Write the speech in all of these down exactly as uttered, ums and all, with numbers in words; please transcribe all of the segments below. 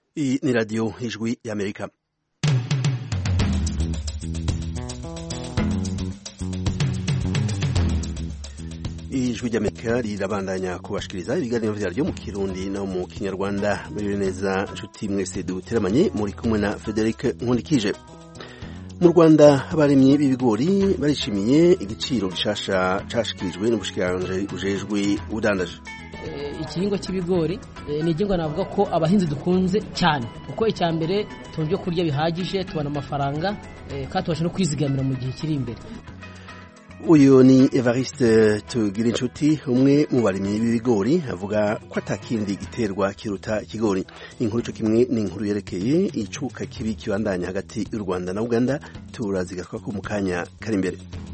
Hii ni Radio Ijwi ya Amerika. Ijwi rya Amerika rirabandanya kubashikiriza ibiganiro vyaryo mu Kirundi no mu Kinyarwanda. Muri neza nshuti mwese duteramanye, muri kumwe na Frederic Nkundikije. Mu Rwanda abarimyi b'ibigori barishimiye igiciro gishasha cashikirijwe n'ubushikiranganje bujejwe ubudandaji. Ikihingwa cy'ibigori ni igihingwa navuga ko abahinzi dukunze cyane, kuko icya mbere tubyo kurya bihagije, tubona amafaranga kandi tubasha no kwizigamira mu gihe kiri imbere. Uyu ni Evariste Tugirinshuti, umwe mu barimyi b'ibigori, avuga ko atakindi giterwa kiruta ikigori. Inkuru cyo kimwe ni inkuru yerekeye icuka kibi kibandanya hagati y'u Rwanda na Uganda, turazigaruka ko mu kanya kari imbere.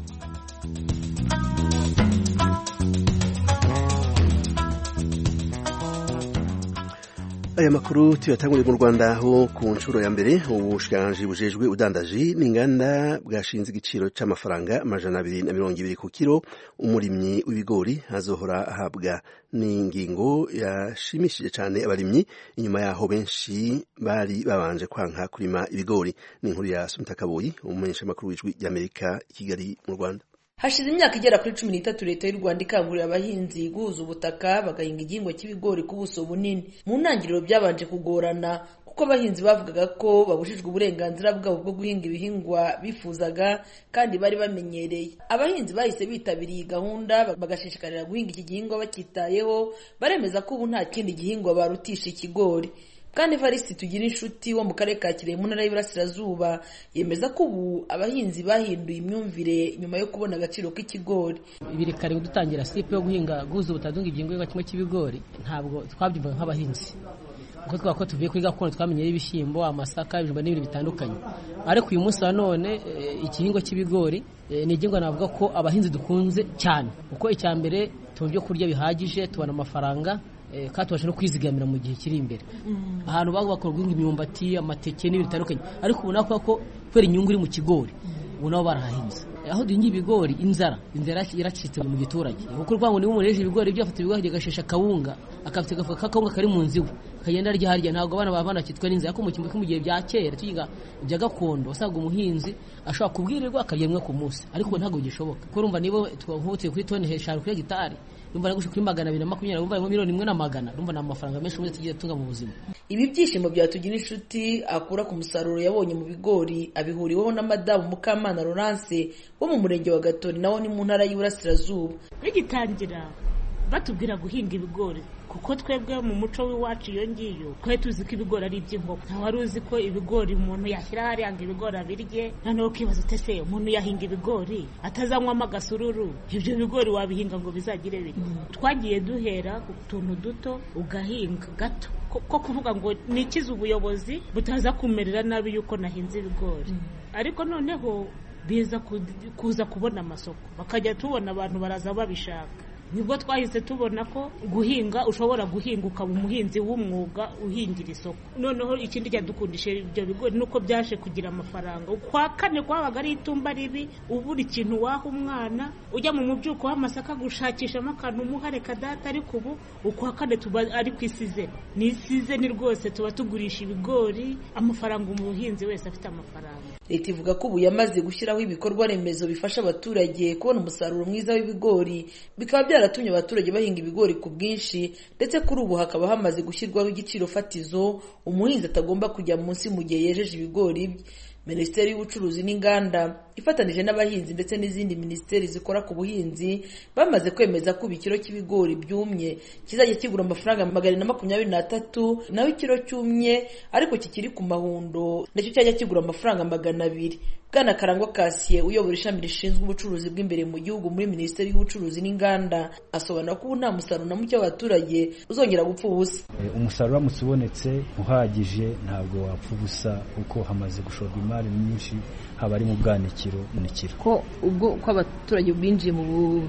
Aya makuru tuyatanguriye mu Rwanda, aho ku nshuro ya mbere ubushikiranganje bujejwe udandaji n'inganda bwashinze igiciro c'amafaranga amajana abiri na mirongo ibiri ku kiro umurimyi w'ibigori azohora ahabwa. Ni ingingo yashimishije cyane abarimyi, inyuma yaho benshi bari babanje kwanka kurima ibigori. Ni inkuru ya Sumita Kaboyi, umumenyesha makuru w'Ijwi ry'Amerika i Kigali mu Rwanda. Hashize imyaka igera kuri cumi n'itatu leta y'u Rwanda ikangurira abahinzi guhuza ubutaka bagahinga igihingwa cy'ibigori ku buso bunini. Mu ntangiriro byabanje kugorana kuko abahinzi bavugaga ko babujijwe uburenganzira bwabo bwo guhinga ibihingwa bifuzaga kandi bari bamenyereye. Abahinzi bahise bitabiriye gahunda bagashishikarira guhinga iki gihingwa bakitayeho, baremeza ko ubu nta kindi gihingwa barutisha ikigori. Kandi Evariste Tugirinshuti wo mu karere ka Kirehe mu ntara y'Iburasirazuba yemeza ko ubu abahinzi bahinduye imyumvire nyuma yo kubona agaciro k'ikigori. Ibirekare dutangira sipe yo guhinga guhuza ubutadunga igihingwa kimwe cy'ibigori, ntabwo twabyumvaga nk'abahinzi, kuko twako tuvuye kuri gakondo twamenyera ibishyimbo, amasaka, ibijumba n'ibindi bitandukanye. Ariko uyu munsi wa none ikihingwa cy'ibigori ni igihingwa navuga ko abahinzi dukunze cyane, kuko icya mbere tubyo kurya bihagije, tubona amafaranga kandi tubasha no kwizigamira mu gihe kiri imbere. Ahantu bago bakora guhinga imyumbati, amateke n'ibindi bitandukanye, ariko ubona ko kwera inyungu iri mu kigori ubu nabo barahahinze. Aho duhinga ibigori inzara inzara iracitse mu giturage, kuko rwango ni umureje ibigori byafata ibigori gashesha kawunga, akafite gafuka kawunga kari mu nzigo kagenda rya harya, ntabwo abana babana kitwe n'inzara. Ko mu kimwe mu gihe bya kera tuyiga ibya gakondo wasaga umuhinzi ashobora kubwirirwa akaryemwe ku munsi, ariko ntabwo gishoboka. Ko urumva nibo twahutse kuri tone heshanu kuri gitari, urumva nagushe kuri magana abiri na makumyabiri, urumva mu miliyoni imwe na magana, urumva na amafaranga menshi muri tugiye tunga mu buzima. Ibi byishimo bya Tugirinshuti akura ku musaruro yabonye mu bigori abihuriweho na Madamu Mukamana Laurence wo mu murenge wa Gatori, nawo ni mu ntara y'Iburasirazuba. Bigitangira batubwira guhinga ibigori, kuko twebwe mu muco w'iwacu iyo ngiyo twari tuzi ko ibigori ari iby'inkoko. Nta wari uzi ko ibigori umuntu yashyira hariya ngo ibigori abirye. Noneho ukibaza ute se umuntu yahinga ibigori atazanywamo agasururu, ibyo bigori wabihinga ngo bizagire bite? Mm. Twagiye duhera ku tuntu duto ugahinga gato, ko kuvuga ngo nikize ubuyobozi butaza kumerera nabi yuko nahinze ibigori. Mm. Ariko noneho biza kuza kubona amasoko, bakajya tubona abantu baraza babishaka. Nibwo twahise tubona ko guhinga ushobora guhinga ukaba umuhinzi w'umwuga uhingira isoko. Noneho ikindi cyadukundishe ibyo bigori nuko byaje kugira amafaranga. Kwa kane kwabaga ari itumba ribi, ubura ikintu waha umwana, ujya mu mubyuko w'amasaka gushakisha akantu umuhare kadata, ariko ubu ukwa kane tuba ari kwisize. Ni isize ni rwose tuba tugurisha ibigori, amafaranga umuhinzi wese afite amafaranga. Leta ivuga ko ubu yamaze gushyiraho ibikorwa remezo bifasha abaturage kubona umusaruro mwiza w'ibigori, bikaba byaratumye abaturage bahinga ibigori ku bwinshi, ndetse kuri ubu hakaba hamaze gushyirwaho igiciro fatizo umuhinzi atagomba kujya munsi mu gihe yejeje ibigori bye. Minisiteri y'Ubucuruzi n'Inganda ifatanije n'abahinzi ndetse n'izindi minisiteri zikora ku buhinzi bamaze kwemeza ko ikiro cy'ibigori byumye kizajya kigura amafaranga magana na makumyabiri n'atatu, naho ikiro cyumye ariko kikiri ku mahundo nacyo cyajya kigura amafaranga magana abiri. Bwana Karangwa Cassier uyobora ishami rishinzwe ubucuruzi bw'imbere mu gihugu muri Minisiteri y'Ubucuruzi n'Inganda asobanura ko ubu nta musaruro na muke w'abaturage uzongera gupfa ubusa. Umusaruro uramutse ubonetse uhagije ntabwo wapfa ubusa, kuko hamaze gushorwa imari nyinshi, haba ari mu bwanikiro n'ikiro. Ko ubwo ko abaturage binjiye mu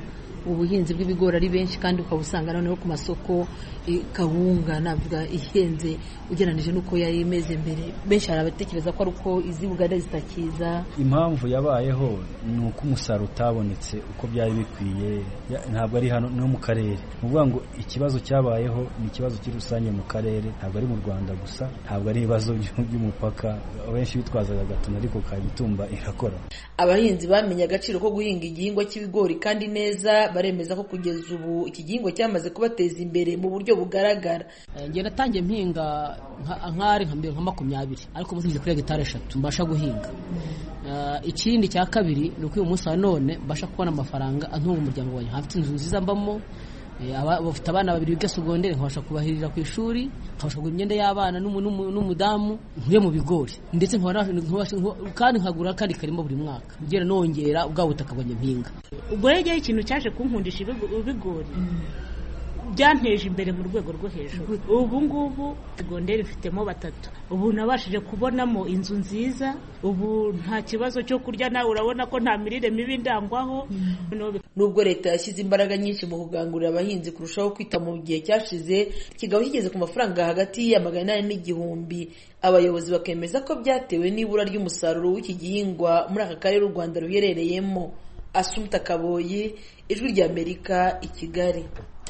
ubuhinzi bw'ibigori ari benshi kandi ukaba usanga noneho ku masoko kawunga navuga ihenze ugereranije n'uko yari imeze mbere. Benshi hari abatekereza ko ari uko izi Uganda zitakiza. Impamvu yabayeho ni uko umusaruro utabonetse uko byari bikwiye, ntabwo ari hano no mu karere. Muvuga ngo ikibazo cyabayeho ni ikibazo kiri rusange mu karere, ntabwo ari mu Rwanda gusa, ntabwo ari ibibazo by'umupaka. Abenshi bitwazaga Gatuna ariko Kagitumba irakora. Abahinzi bamenye agaciro ko guhinga igihingwa cy'ibigori kandi neza, baremeza ko kugeza ubu iki gihingwa cyamaze kubateza imbere mu buryo bugaragara. Ngiye natangiye mpinga nk'ari nka mbere nka makumyabiri ariko muzinze kuri hegitari eshatu mbasha guhinga. Ikindi cya kabiri ni uko uyu munsi wa none mbasha kubona amafaranga antunga umuryango wanjye. Hafite inzu nziza mbamo, bafite abana babiri biga segonderi, nkabasha kubahirira ku ishuri, nkabasha kugura imyenda y'abana n'umudamu, nkuye mu bigori ndetse kandi nkagura kandi karimo buri mwaka ngera nongera ubwa butaka bwanjye mpinga. Ubwo rero ikintu cyaje kunkundisha ibigori byanteje imbere mu rwego rwo hejuru. Ubu ngubu segonderi mfitemo batatu, ubu nabashije kubonamo inzu nziza, ubu nta kibazo cyo kurya, nawe urabona ko nta mirire mibi ndangwaho. Nubwo leta yashyize imbaraga nyinshi mu kugangurira abahinzi kurushaho kwita mu gihe cyashize kigabo kigeze ku mafaranga hagati ya magana inani n'igihumbi, abayobozi bakemeza ko byatewe n'ibura ry'umusaruro w'iki gihingwa muri aka karere u Rwanda ruherereyemo. Assumpta Kaboyi, Ijwi ry'Amerika, i Kigali.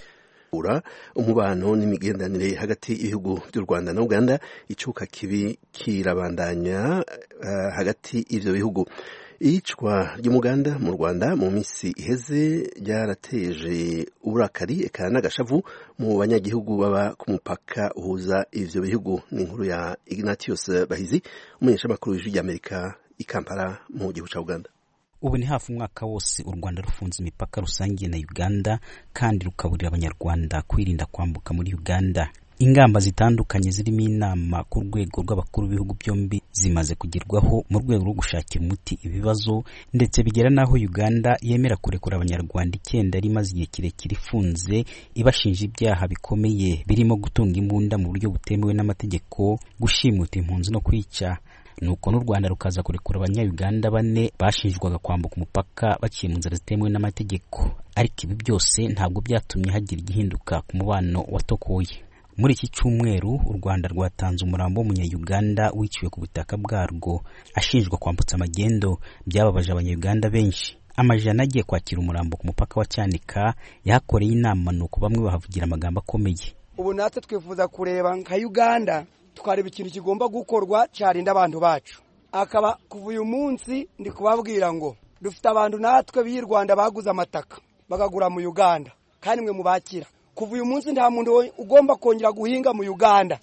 Umubano n'imigenderanire hagati y'ibihugu by'u Rwanda na Uganda icuka kibi kirabandanya uh, hagati y'ivyo bihugu. Iyicwa ry'umuganda mu Rwanda mu minsi iheze ryarateje uburakari eka n'agashavu mu banyagihugu baba ku mupaka uhuza ivyo bihugu. Ni inkuru ya Ignatius Bahizi, umumenyeshamakuru w'Ijwi ry'Amerika i Kampala mu gihugu ca Uganda. Ubu ni hafi umwaka wose u Rwanda rufunze imipaka rusangiye na Uganda kandi rukaburira abanyarwanda kwirinda kwambuka muri Uganda. Ingamba zitandukanye zirimo inama ku rwego rw'abakuru b'ibihugu byombi zimaze kugerwaho mu rwego rwo gushakira umuti ibibazo, ndetse bigera naho Uganda yemera kurekura abanyarwanda icyenda ari maze igihe kirekire ifunze ibashinja ibyaha bikomeye birimo gutunga imbunda mu buryo butemewe n'amategeko, gushimuta impunzi no kwica. Nuko n'u Rwanda rukaza kurekura abanya-Uganda bane bashinjwaga kwambuka umupaka baciye mu nzira zitemewe n'amategeko. Ariko ibi byose ntabwo byatumye hagira igihinduka ku mubano watokoye. Muri iki cyumweru u Rwanda rwatanze umurambo w'umunya-Uganda wiciwe ku butaka bwarwo ashinjwa kwambutsa amagendo. Byababaje abanya-Uganda benshi. Amajana agiye kwakira umurambo ku mupaka wa Cyanika yahakoreye inama, nuko bamwe bahavugira amagambo akomeye. Ubu natwe twifuza kureba nka Uganda twareba ikintu kigomba gukorwa cyarinda abantu bacu. Akaba kuva uyu munsi ndi kubabwira ngo dufite abantu natwe b'i Rwanda baguze amataka bagagura mu Uganda kandi mwe mubakira. Kuva uyu munsi nta muntu ugomba kongera guhinga mu Uganda.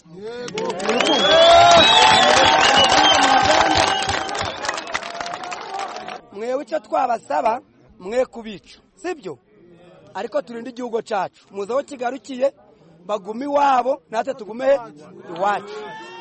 Mwe wica twabasaba mwe kubica, sibyo? Ariko turinde igihugu cyacu. Muzaho kigarukiye bagumi wabo natwe tugume iwacu.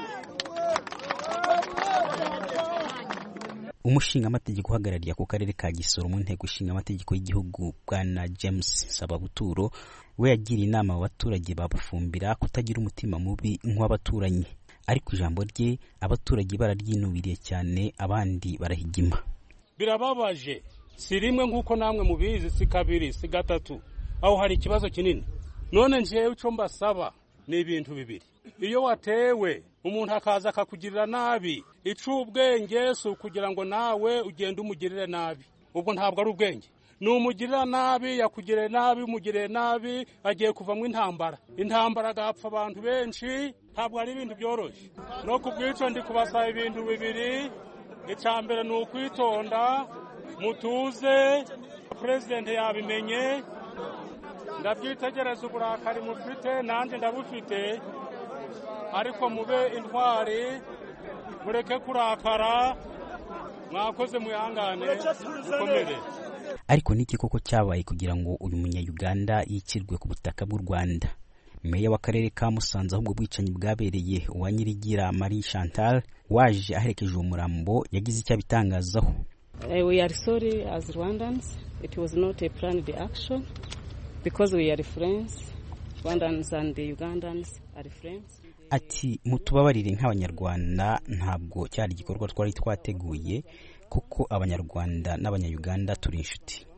Umushinga amategeko uhagarariye ku karere ka Gisoro mu nteko ishinga amategeko y'igihugu bwana James Sababuturo we yagiriye inama abaturage babufumbira kutagira umutima mubi nk'abaturanyi. Ariko ijambo rye abaturage bararyinubiriye cyane, abandi barahigima. Birababaje, si rimwe nk'uko namwe mubizi, si kabiri, si gatatu, aho hari ikibazo kinini. None njewe icyo mbasaba ni ibintu bibiri. Iyo watewe umuntu akaza akakugirira nabi, icubwenge si kugira ngo nawe ugende umugirire nabi. Ubwo ntabwo ari ubwenge. Numugirira nabi, yakugirire nabi, umugirire nabi, agiye kuvamwe intambara. Intambara agapfa abantu benshi, ntabwo ari ibintu byoroshye. No kubwico ndi kubasaba ibintu bibiri. Icyambere ni ukwitonda, mutuze, president yabimenye. Ndabyitegereza uburakari mufite nanjye ndabufite, ariko mube intwari, mureke kurakara, mwakoze muyangane mukomere. Ariko niki koko cyabaye kugira ngo uyu munya-Uganda yikirwe ku butaka bw'u Rwanda? Meya w'akarere ka Musanze ahubwo bwicanyi bwabereye uwa Nyirigira Marie Chantal waje aherekeje umurambo yagize icyo bitangazaho. Uh, we are sorry as Rwandans, it was not a planned action because we are friends. Rwandans and the Ugandans are friends. Ati mutubabarire nk'abanyarwanda, ntabwo cyari igikorwa twari twateguye kuko abanyarwanda n'abanya-Uganda turi inshuti.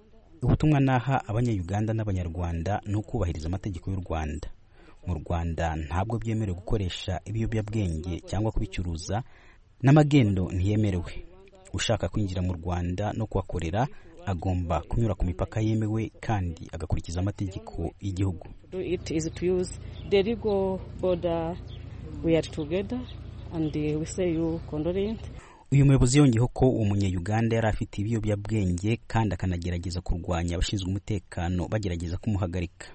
ubutumwa naha abanya-Uganda n'abanyarwanda ni ukubahiriza amategeko y'u Rwanda. Mu Rwanda ntabwo byemerewe gukoresha ibiyobyabwenge cyangwa kubicuruza, n'amagendo ntiyemerewe. Ushaka kwinjira mu Rwanda no kuhakorera agomba kunyura ku mipaka yemewe kandi agakurikiza amategeko y'igihugu. It is to use the legal border. We are together and we say you condolent. Uyu muyobozi yongeyeho ko umunya-Uganda yari afite ibiyobyabwenge kandi akanagerageza kurwanya abashinzwe umutekano bagerageza kumuhagarika.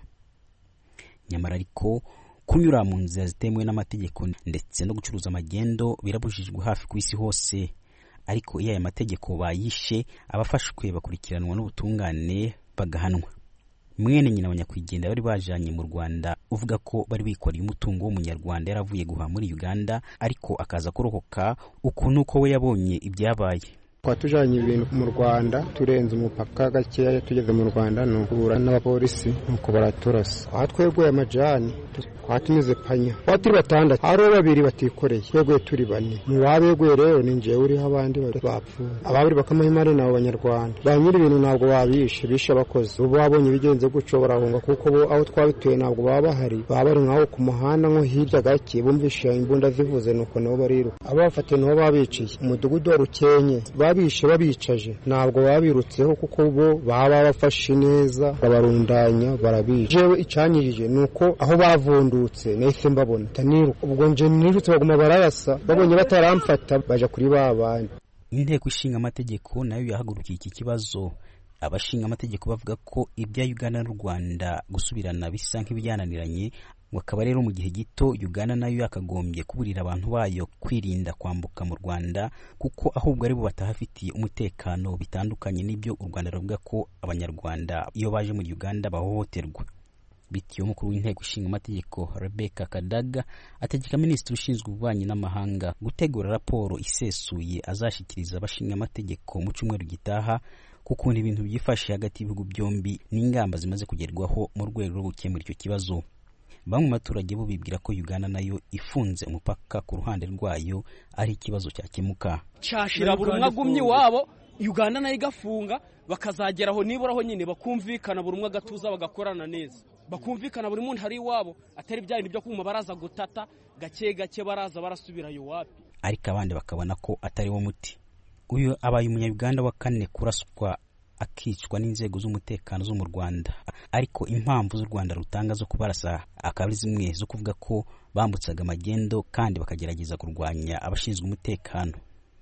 Nyamara ariko kunyura mu nzira zitemewe n'amategeko ndetse no gucuruza amagendo birabujijwe hafi ku isi hose. Ariko iyo aya mategeko bayishe, abafashwe bakurikiranwa n'ubutungane bagahanwa. Mwene nyina abanyakwigendera bari bajanye mu Rwanda uvuga ko bari bikoreye umutungo w'umunyarwanda yaravuye guha muri Uganda, ariko akaza kurokoka ukuntu ko we yabonye ibyabaye. Twatujanye ibintu mu Rwanda turenze umupaka gakeya, tugeze mu Rwanda no kubura n'abapolisi nuko baraturasa. Aha twebwe amajani twatumize panya batiri batandatu, aro babiri batikoreye, twebwe turi bane. Mu wabegwe rero ninje uri abandi bapfu, ababiri bakamahimare nabo Banyarwanda banyiri ibintu ntabwo babishe bisha abakozi. Ubu babonye bigenze guco barahunga kuko bo aho twabituye ntabwo baba bahari, baba bari nkaho ku muhanda nko hirya gake bumvisha imbunda zivuze nuko nabo bariruka. Abafate nabo babiciye umudugudu wa Rukenye babishe babicaje, ntabwo babirutseho kuko bo baba bafashe neza babarundanya barabica. Jewe icanyirije nuko aho bavundutse nahise mbabona taniruka, ubwo nje nirutse baguma bararasa, babonye bataramfata baja kuri babandi. Inteko ishinga amategeko nayo yahagurukiye iki kibazo. Abashinga amategeko bavuga ko ibya Uganda n'u Rwanda gusubirana bisa nk'ibyananiranye, wakaba rero mu gihe gito Uganda nayo yakagombye kuburira abantu bayo kwirinda kwambuka mu Rwanda kuko ahubwo ari bo batahafitiye umutekano, bitandukanye n'ibyo u Rwanda ruvuga ko abanyarwanda iyo baje muri Uganda bahohoterwa. Bityo umukuru w'inteko ishinga amategeko Rebecca Kadaga ategeka minisitiri ushinzwe ububanyi n'amahanga gutegura raporo isesuye azashikiriza abashinga amategeko mu cyumweru gitaha kuko ibintu byifashe hagati y'ibihugu byombi n'ingamba zimaze kugerwaho mu rwego rwo gukemura icyo kibazo. Bamwe mu baturage bo bibwira ko Uganda nayo ifunze umupaka ku ruhande rwayo ari ikibazo cyakemuka. Cyashira buri umwe agumye wabo, Uganda nayo igafunga, bakazageraho niburaho nyine bakumvikana buri umwe agatuza bagakorana neza. Bakumvikana buri muntu hari wabo, atari bya bintu byo kuma baraza gutata gake gake baraza barasubirayo wapi. Ariko abandi bakabona ko atari wo muti. Uyu abaye umunya-Uganda wa kane kuraswa akicwa n'inzego z'umutekano zo mu Rwanda, ariko impamvu z'u Rwanda rutanga zo kubarasa akaba zimwe zo kuvuga ko bambutsaga amagendo kandi bakagerageza kurwanya abashinzwe umutekano.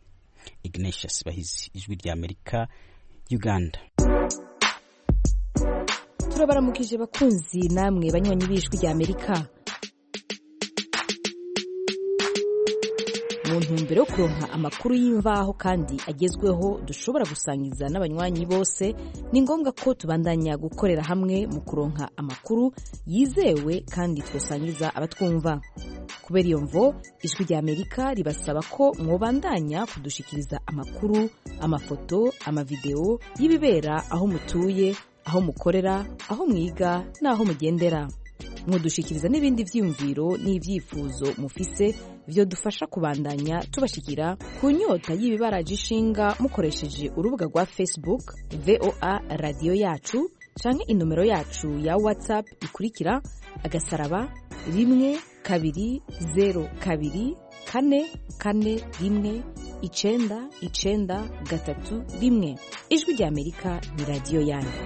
Ignatius Bahizi, Ijwi rya Amerika, Uganda. Turabaramukije bakunzi namwe banywanyi b'Ijwi rya Amerika. Mu ntumbero yo kuronka amakuru y'imvaho kandi agezweho dushobora gusangiza n'abanywanyi bose, ni ngombwa ko tubandanya gukorera hamwe mu kuronka amakuru yizewe kandi twosangiza abatwumva. Kubera iyo mvo, Ijwi rya Amerika ribasaba ko mwobandanya kudushikiriza amakuru, amafoto, amavideo y'ibibera aho mutuye, aho mukorera, aho mwiga n'aho mugendera. Mudushikiriza n'ibindi vyiyumviro n'ivyifuzo mufise byo dufasha kubandanya tubashikira ku nyota y'ibibaraje ishinga mukoresheje urubuga rwa Facebook V O A Radio yacu canke inomero yacu ya WhatsApp ikurikira agasaraba rimwe kabiri zero kabiri kane kane rimwe icenda icenda gatatu rimwe. Ijwi rya Amerika ni radio yanyu.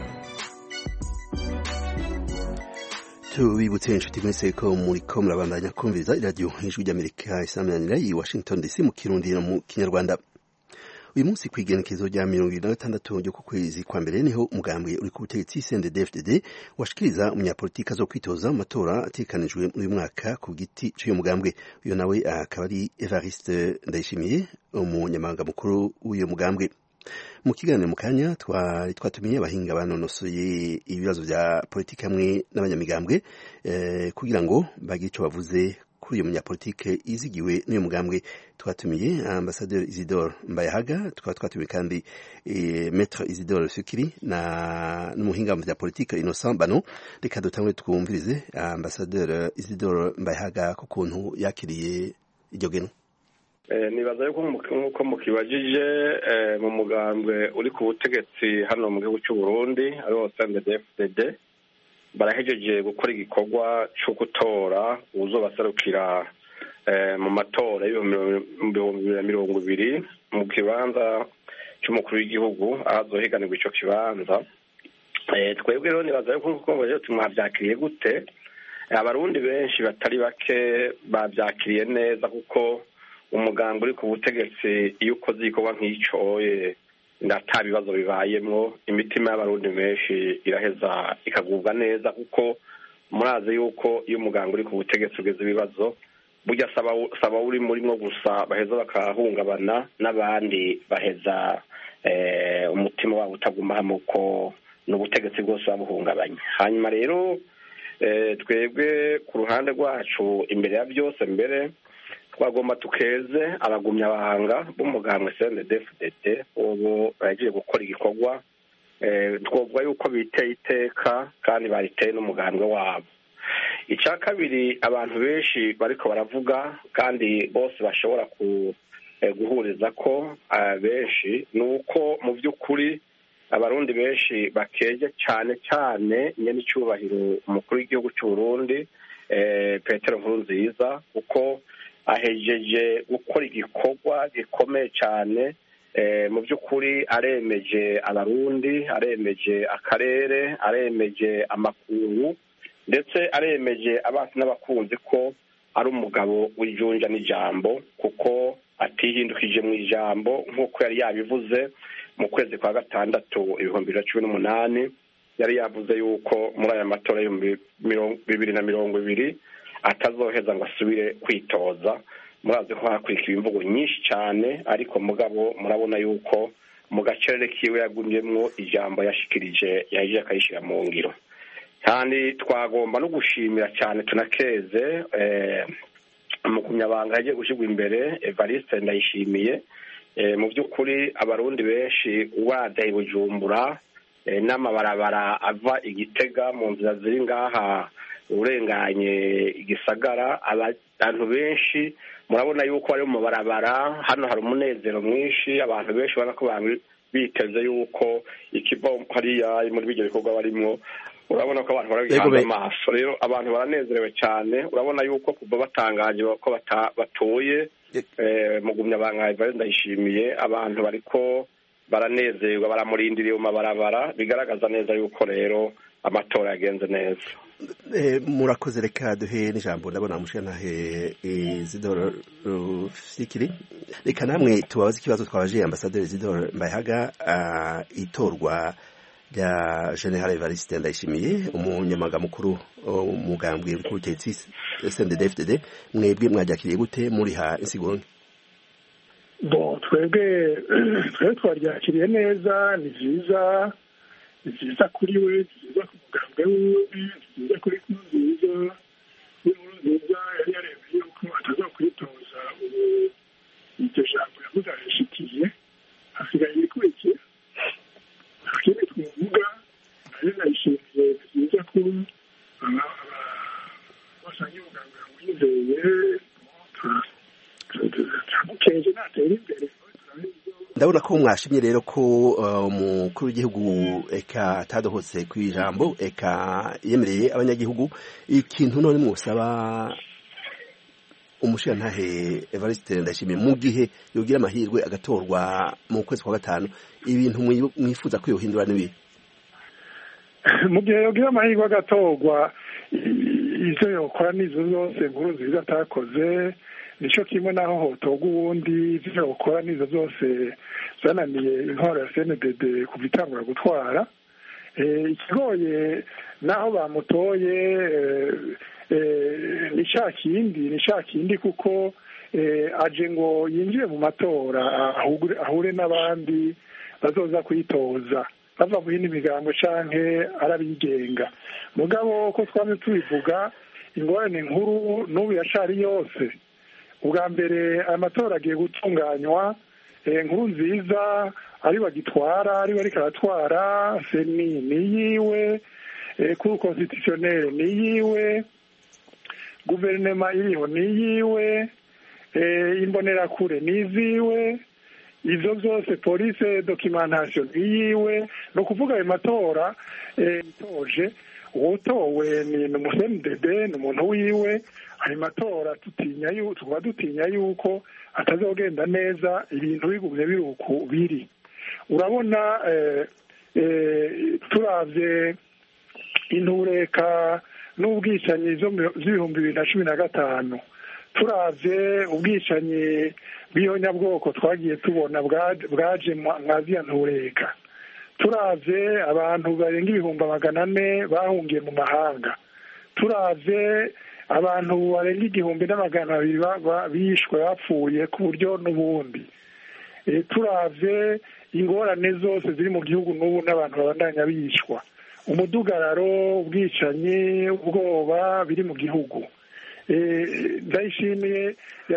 Tubibutse inshuti mwese ko muri ko murabandanya kumviriza radio Ijwi rya Amerika isamanira i Washington D C mu Kirundi no mu Kinyarwanda. Uyu munsi kwigenekezo rya mirongo ibiri na gatandatu ryo ku kwezi kwa mbere niho umugambwe uri ku butegetsi C N D D F D D washikiriza umunyapolitika zo kwitoza amatora atekanijwe muri uyu mwaka ku giti cy'uyu mugambwe. Uyo nawe akaba ari Evariste Ndayishimiye, umunyamabanga mukuru w'uyu mugambwe. Mu kiganiro mu kanya twari twatumiye abahinga banonosoye ibibazo bya politika hamwe n'abanyamigambwe eh, kugira ngo bagire icyo bavuze kuri uyu munyapolitike izigiwe n'uyu mugambwe. Twatumiye Ambassadeur Isidore Mbayahaga, tukaba twatumiye kandi eh, Maître Isidore Sukiri na n'umuhinga mu bya politika Innocent Bano. Reka dutangwe twumvirize Ambassadeur Isidore Mbayahaga ku kuntu yakiriye iryo geno. nibaza yuko nk'uko mukibajije mu mugambwe uri ku butegetsi hano mu gihugu cy'u Burundi ariwo C N D D F D D barahejeje gukora igikorwa cyo gutora uzobaserukira mu matora y'ibihumbi bibiri na mirongo ibiri mu kibanza cy'umukuru w'igihugu ahazohiganirwa icyo kibanza. Twebwe rero nibaza yuko nk'uko mwabyakiriye gute, abarundi benshi batari bake babyakiriye neza kuko umuganga uri ku butegetsi iyo ukoze igikorwa nk'icyo ata bibazo bibayemo, imitima y'abarundi benshi iraheza ikagubwa neza kuko murazi yuko iyo umuganga uri ku butegetsi ugeze ibibazo burya saba uri murimo gusa baheza bakahungabana n'abandi baheza umutima wabo utaguma hamwe uko n'ubutegetsi bwose babuhungabanya. Hanyuma rero twebwe ku ruhande rwacu imbere ya byose mbere twagomba tukeze abagumyabanga b'umugambwe C N D D F D D ubu bagiye gukora igikorwa twovuga yuko biteye iteka kandi bariteye n'umugambwe wabo. Icya kabiri abantu benshi bariko baravuga kandi bose bashobora guhuriza ko benshi ni uko mu by'ukuri abarundi benshi bakeje cyane cyane nyene icyubahiro umukuru w'igihugu cy'u Burundi Petero Nkurunziza kuko ahejeje gukora igikorwa gikomeye cyane mu by'ukuri aremeje abarundi, aremeje akarere, aremeje amakungu ndetse aremeje abasi n'abakunzi ko ari umugabo w'ijunja n'ijambo kuko atihindukije mu ijambo nk'uko yari yabivuze mu kwezi kwa gatandatu ibihumbi bibiri na cumi n'umunani yari yavuze yuko muri aya matora y'ibihumbi bibiri na mirongo ibiri atazoheza ngo asubire kwitoza. Murazi ko hakurikiye imvugo nyinshi cyane ariko mugabo murabona yuko mu gacerere kiwe yagumyemwo ijambo yashikirije yaje akayishira mu ngiro. Kandi twagomba no gushimira cyane tunakeze umukumyabanga yagiye gushigwa imbere Evariste Ndayishimiye. Mu by'ukuri abarundi benshi wadaye Bujumbura n'amabarabara ava Igitega mu nzira ziri ngaha urenganye igisagara, abantu benshi murabona yuko bari mu mabarabara hano hari umunezero mwinshi, abantu benshi bana ko biteze yuko ikiva hariya muri bijya bikorwa barimo, urabona ko abantu barabihanze amaso. Rero abantu baranezerewe cyane, urabona yuko kuva batangaje ko batoye mugumya banga Evariste Ndayishimiye abantu bariko baranezerwa baramurindiriye mu mabarabara, bigaragaza neza yuko rero amatora yagenze neza. Murakoze, reka duhe n'ijambo ndabona mushanahe Isidore Rufikiri. Reka namwe tubabaze ikibazo twabaje Ambassadeur Isidore Mbayahaga, itorwa rya General Evariste Ndayishimiye umunyamaga mukuru umugambwe w'ubutegetsi C N D D F D D, mwebwe mwajakiriye gute muri ha insiguro? Bon, twebwe twebwe twaryakiriye neza, ni vyiza ni vyiza kuri we, ni vyiza ku mugambwe wiwe, ni vyiza kuri Nkurunziza. Nkurunziza yari yaremeye yuko atazokwitoza ubu iryo jambo yavuze arishikiye, hasigaye ibikurikiye. Akindi twavuga nayo Ndayishimiye, ni vyiza ko basanye umugambwe wizeye turamukeje natera imbere. Ndabona ko mwashimye rero ko umukuru w'igihugu eka atadohotse ku ijambo eka yemereye abanyagihugu. Ikintu none mwusaba umushirantahe Evariste Ndayishimiye mu gihe yogira amahirwe agatorwa mu kwezi kwa gatanu, ibintu mwifuza ko yohindura nibi? Mu gihe yogira amahirwe agatorwa, ivyo yokora nizo zose Nkurunziza atakoze, nico kimwe naho hotorwa uwundi, ivyo yokora nizo zose zananiye intwaro ya C N D D kuva itangura gutwara. Ikigoye naho bamutoye ni sha kindi ni sha kindi kuko aje ngo yinjire mu matora ahure n'abandi bazoza kwitoza bava mu yindi migambo canke arabigenga. Mugabo ko twamye tubivuga, ingorane nkuru n'ubu yashari yose. Ubwa mbere amatora agiye gutunganywa, Nkurunziza ari bagitwara ari bari karatwara, seni ni yiwe, cour constitutionnelle ni yiwe, guverinoma iriho ni yiwe, imbonerakure n'iziwe, izo zose polise documentation iyiwe. ni ukuvuga ayo matora itoje uwotowe ni umusendede ni umuntu wiwe. ayo matora tutinya tuba dutinya yuko atazogenda neza ibintu bigumye biri uku biri. urabona turavye intureka n'ubwicanyi z'ibihumbi bibiri na cumi na gatanu, turavye ubwicanyi bw'ihonyabwoko twagiye tubona bwaje mwaziya ntureka, turavye abantu barenga ibihumbi magana ane bahungiye mu mahanga, turavye abantu barenga igihumbi n'amagana abiri bishwe bapfuye ku buryo n'ubundi, turavye ingorane zose ziri mu gihugu n'ubu n'abantu babandanya bishwa, umudugararo, ubwicanyi, ubwoba biri mu gihugu. Ndayishimiye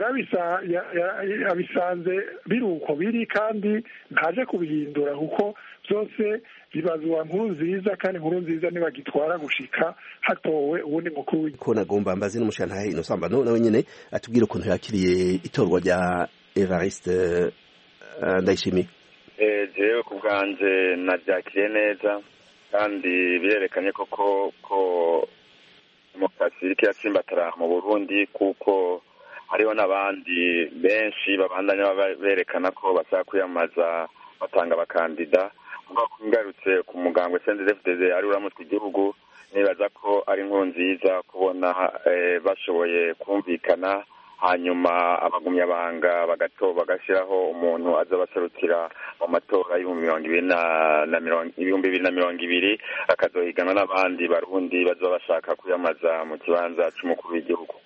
yarabisanze biri uko biri kandi ntaje kubihindura kuko byose bibazwa nkuru nziza, kandi nkuru nziza ntibagitwara gushika hatowe ubundi mukuru w'igihugu. ko nagomba mbaze n'umushantahe Innocent nawe nyene atubwira ukuntu yakiriye itorwa rya Evariste Ndayishimiye. jewe ku bwanje naryakiriye neza kandi birerekanye koko ko demokarasi iriko iratsimbatara mu Burundi, kuko hariho n'abandi benshi babandanya berekana ko bashaka kwiyamamaza batanga abakandida. mugabo ngarutse ku mugambwe C N D D F D D ari uramutse igihugu, nibaza ko ari inkuru nziza kubona bashoboye kumvikana, hanyuma abagumyabanga bagato bagashiraho umuntu aza baserukira mu matora y'ibihumbi bibiri na mirongo ibiri akazohiganwa n'abandi barundi bazoba bashaka kwiyamaza mu kibanza c'umukuru w'igihugu.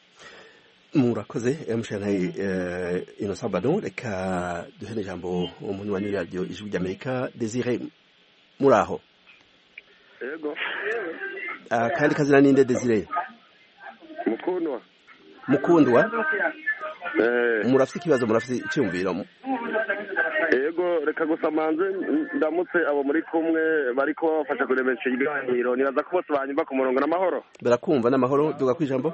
murakoze mushantahe Innocent Badon. reka duhere ijambo umuntu wa radio ijwi ry'Amerika Desire, muraho? yego. kandi kazina ninde Desire? mukundwa mukundwa murafite ikibazo, murafite icyumviro? yego, reka gusa manze ndamutse abo muri kumwe bariko bafasha kuremesha ibiganiro, nibaza ko bose banyumva ku murongo n'amahoro. barakumva n'amahoro, duga kwijambo.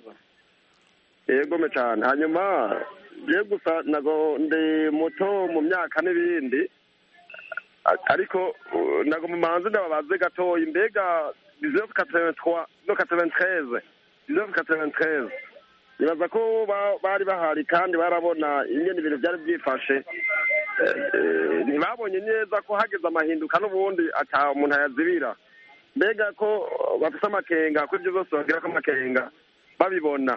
yego me cyane. hanyuma je gusa nago ndi muto mu myaka n'ibindi, ariko nago mu manze ndababaze gatoyi, mbega dix-neuf quatre-vingt-trois no quatre-vingt-treize dix-neuf quatre-vingt-treize nibaza ko bari bahari kandi barabona ingene ibintu byari byifashe, ntibabonye neza ko hageze amahinduka n'ubundi ata umuntu ayazibira. mbega ko bafite amakenga ko ibyo byose bagira ko amakenga babibona.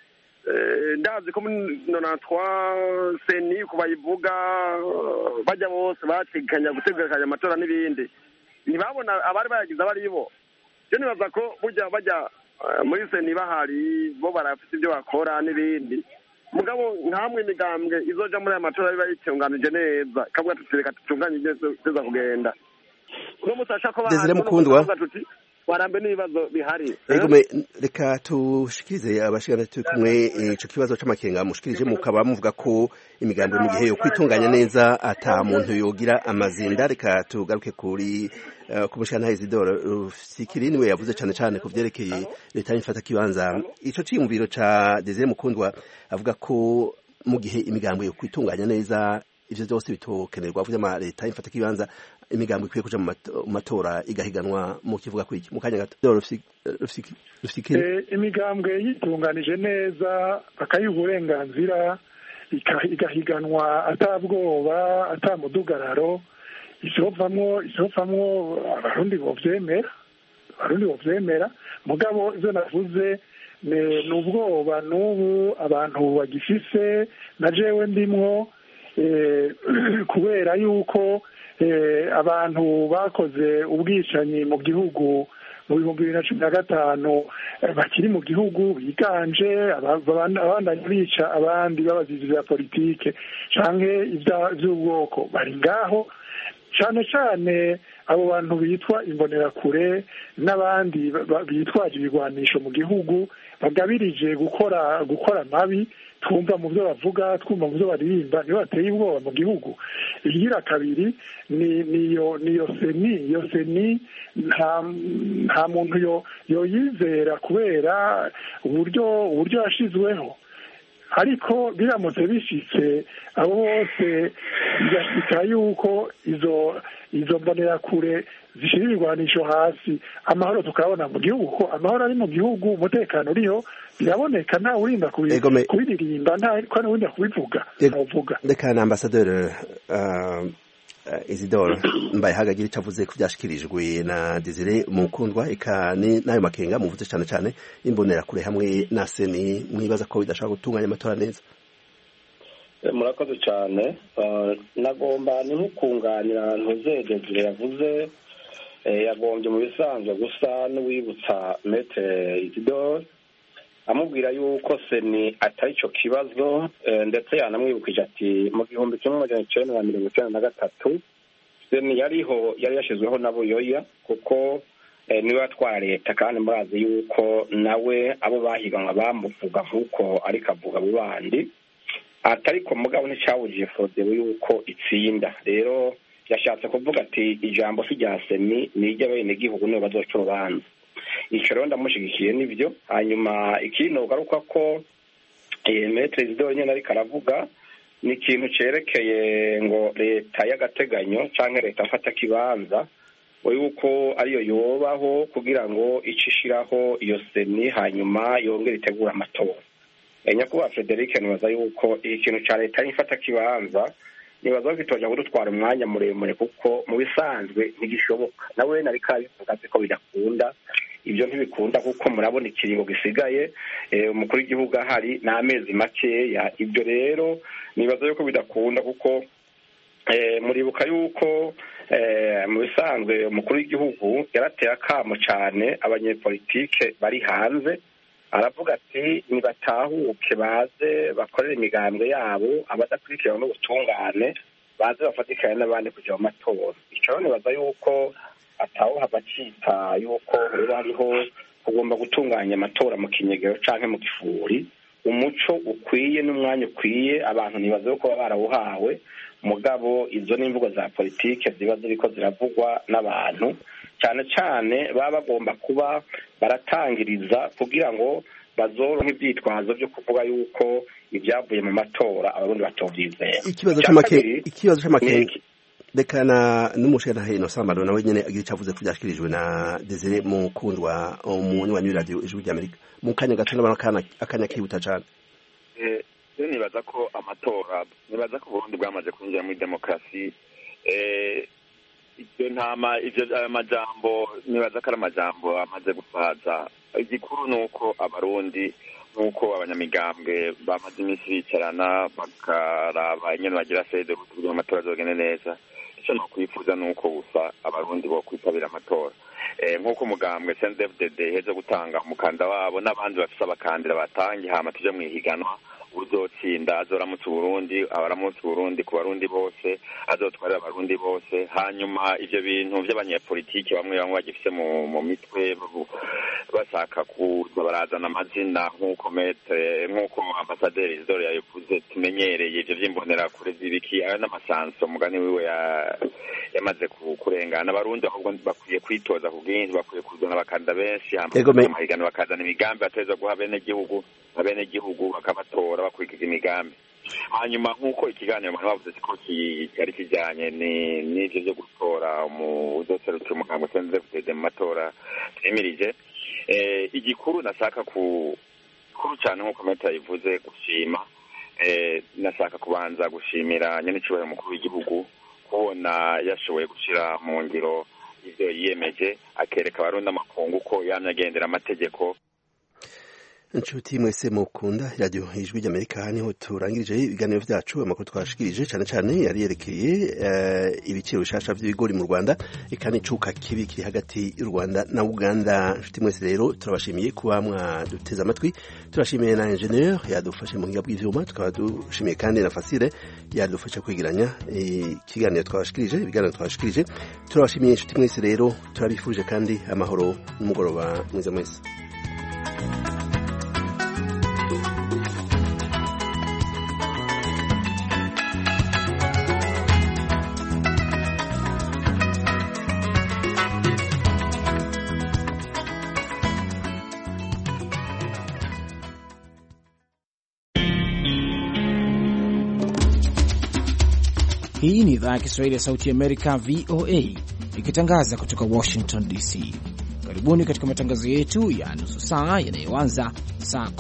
ndazi ko muri nonantwa seni ku bayivuga bajya bose bategekanya gutegekanya amatora n'ibindi, ntibabona abari bayagize abari bo. byo nibaza ko burya bajya muri seni bahari bo barafite ibyo bakora n'ibindi, mugabo nkamwe imigambwe izoja muri aya matora biba yitunganije neza, kavuga tuti reka tutunganye neza kugenda. uno munsi ashaka ko Desire mukundwa warambe n'ibibazo bihari. Ego reka tushikirize abashikana turi kumwe ico kibazo c'amakenga mushikirije, mukaba muvuga ko imigambwe mu gihe yo kwitunganya neza ata muntu yogira amazinda. Reka tugaruke kuri ku mushikana Isidore Rufikiri, niwe yavuze cyane cyane ku vyerekeye leta y'ifata kibanza. Ico ciyumviro ca Desire mukundwa avuga ko mu gihe imigambwe yo kwitunganya neza ivyo byose bitokenerwa, avuze ama leta y'ifata kibanza imigambo ikwiye kuja mu matora igahiganwa. mu kivuga kwiki mu kanya gato Rufikiri? imigambwe yitunganije neza bakayiha uburenganzira igahiganwa atabwoba atamudugararo, isovamwo isovamwo abarundi bovyemera abarundi bovyemera mugabo ivyo navuze ni ubwoba n'ubu abantu bagifise, na jewe ndimwo, kubera yuko abantu bakoze ubwicanyi mu gihugu mu bihumbi bibiri na cumi na gatanu bakiri mu gihugu biganje abandanya bica abandi babazizi bya politike canke ivy'ubwoko bari ngaho, cane cane abo bantu bitwa imbonerakure n'abandi bitwaje ibigwanisho mu gihugu bagabirije gukora gukora mabi. twumva mu byo bavuga, twumva mu byo baririmba, niyo bateye ubwoba mu gihugu. igira kabiri ni niyo niyo seni iyo seni nta nta muntu yo yoyizera kubera uburyo uburyo yashizweho. ariko biramutse bishitse abo bose bigashika yuko izo izo mbonerakure zishyira ibigwanisho hasi amahoro tukabona mu gihugu ko amahoro ari mu gihugu umutekano uriho biraboneka nta urinda kubiririmba nta ko n'urinda kubivuga uvuga reka na ambasaderi Isidore mbaye hagagira icyo avuze ku byashikirijwe na Desire Mukundwa eka n'ayo makenga muvuze cyane cyane imbonerakure hamwe na seni mwibaza ko bidashaka gutunganya amatora neza. Murakoze cyane nagomba ni nkukunganira ntuzege Desire yavuze yagombye mu bisanzwe gusa n'uwibutsa Maître Isidore amubwira yuko seni atari cyo kibazo ndetse yanamwibukije ati mu gihumbi kimwe magana cyenda na mirongo icyenda na gatatu seni yariho yari yashyizweho na Buyoya kuko niwe atwara leta kandi murazi yuko nawe abo bahiganwa bamuvuga nk'uko ariko avuga abo bandi atariko mugabo nticyawujiye Frodebu yuko itsinda rero yashatse kuvuga ati ijambo si rya seni ni iry'abenegihugu nibo bazoca urubanza icyo rero ndamushyigikiye n'ibyo hanyuma ikintu ugaruka ko Maître Isidore nyine ariko aravuga ni ikintu cyerekeye ngo leta y'agateganyo cyangwa leta mfata kibanza yuko ariyo yobaho kugira ngo icishiraho iyo seni hanyuma yongere itegura amatora nyakubahwa Frederic nibaza yuko iki kintu cya leta y'ifata kibanza nibaza ko kitoja kudutwara umwanya muremure kuko mu bisanzwe ntigishoboka nawe nari kabivuga ko bidakunda ibyo ntibikunda kuko murabona ikiringo gisigaye umukuru w'igihugu ahari n'amezi makeya ibyo rero nibaza yuko bidakunda kuko muribuka yuko mu bisanzwe umukuru w'igihugu yarateye akamo cyane abanyepolitike bari hanze aravuga ati nibatahuke baze bakorere imigambwe yabo abadakurikirana n'ubutungane baze bafatikanye n'abandi kujya mu matora icyo nibaza yuko ataho habacita yuko rero hariho kugomba gutunganya amatora mu kinyegero canke mu gifuri umuco ukwiye n'umwanya ukwiye abantu nibaza yuko baba barawuhawe mugabo izo n'imvugo za politike ziba ziriko ziravugwa n'abantu cyane cyane baba bagomba kuba baratangiriza kugira ngo bazoronke ibyitwazo byo kuvuga yuko ibyavuye mu matora abarundi batovyizera ikibazo c'amake ikibazo c'amake dekana n'umushana hino sambaro nawe nyene agira cyavuze ko byashikirijwe na Desire Mukundwa umuntu wa radio ijwi ry'Amerika mu kanya gato n'abana akanya kibuta cyane eh nibaza ko amatora nibaza ko Burundi bwamaze kwinjira muri demokrasi eh ibyo ntama ivyo amajambo nibaza ko ari amajambo amaze gusaza igikuru nuko abarundi nuko abanyamigambwe bamaze iminsi bicarana bakaraba ingene bagira fede kugira amatora azogende neza icyo no kwifuza nuko gusa abarundi bo kwitabira amatora eh nkuko umugambwe C N D D F D D heje gutanga umukanda wabo n'abandi bafise abakandira batangi hama tuje mu ihiganwa uzotsinda azoramutse Burundi abaramutse Burundi ku barundi bose azotwarira abarundi bose hanyuma ivyo bintu by'abanyepolitike bamwe bamwe bagifise mu mu mitwe bashaka kuza barazana amazina nk'uko Maître nk'uko ambasaderi Isidore yavuze tumenyereye ivyo vy'imbonera kure zibiki ayo n'amasanso mugani wiwe ya yamaze kurengana abarundi ahubwo bakwiye kwitoza ku bwinshi bakwiye kuzana abakanda benshi amahigano bakazana imigambi ateza guha bene gihugu abene gihugu bakabatora bakurikiza imigambi hanyuma nk'uko ikiganiro abantu bavuze ko cyari kijyanye ni n'ivyo byo gutora mu uzoserukira umugambwe C N D D F D D mu matora twemirije eh igikuru nashaka ku kuru cyane nk'uko Maître yivuze gushima eh nashaka kubanza gushimira nyene cyubahiro mukuru w'igihugu kubona yashoboye gushira mu ngiro ivyo yiyemeje akereka abarundi amakungu ko yanyagendera amategeko. Inshuti mwese mukunda radio ijwi ry'Amerika niho turangirije ibiganiro vyacu amakuru twashikirije cyane cyane yari yerekeye uh, ibiciro bishasha by'ibigori mu Rwanda ikani cuka kibi kiri hagati y'u Rwanda na Uganda. Inshuti mwese rero turabashimiye kuba mwaduteza amatwi, turashimiye na engineer yadufashe mu ngiga bw'ivyuma, tukaba dushimiye kandi na Fasire yadufasha kwigiranya ikiganiro twashikirije ibiganiro twashikirije. Turabashimiye inshuti mwese rero, turabifurije kandi amahoro n'umugoroba mwiza mwese. Hii ni idhaa ya Kiswahili ya Sauti ya Amerika, V O A, ikitangaza kutoka Washington D C. Karibuni katika matangazo yetu ya nusu saa yanayoanza saa